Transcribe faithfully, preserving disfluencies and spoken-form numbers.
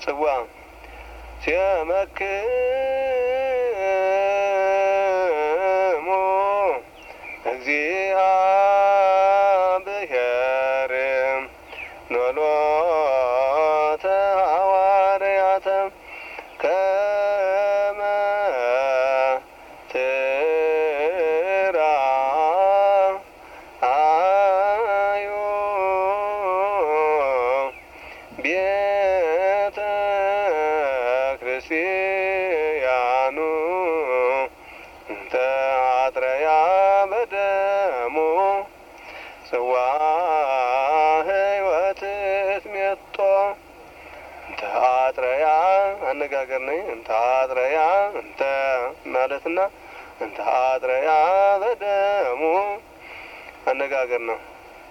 ጽዋ ሲመክሙ እግዚአብሔር ኖሎተ ሐዋርያተ ከመ ትርአዩ ቤተ ክርስቲያኑ እንተ አጥረያ በደሙ ጽዋ ሕይወት ትሜጦ እንተ አጥረያ አነጋገር ነኝ። እንተ አጥረያ እንተ ማለትና እንተ አጥረያ በደሙ አነጋገር ነው።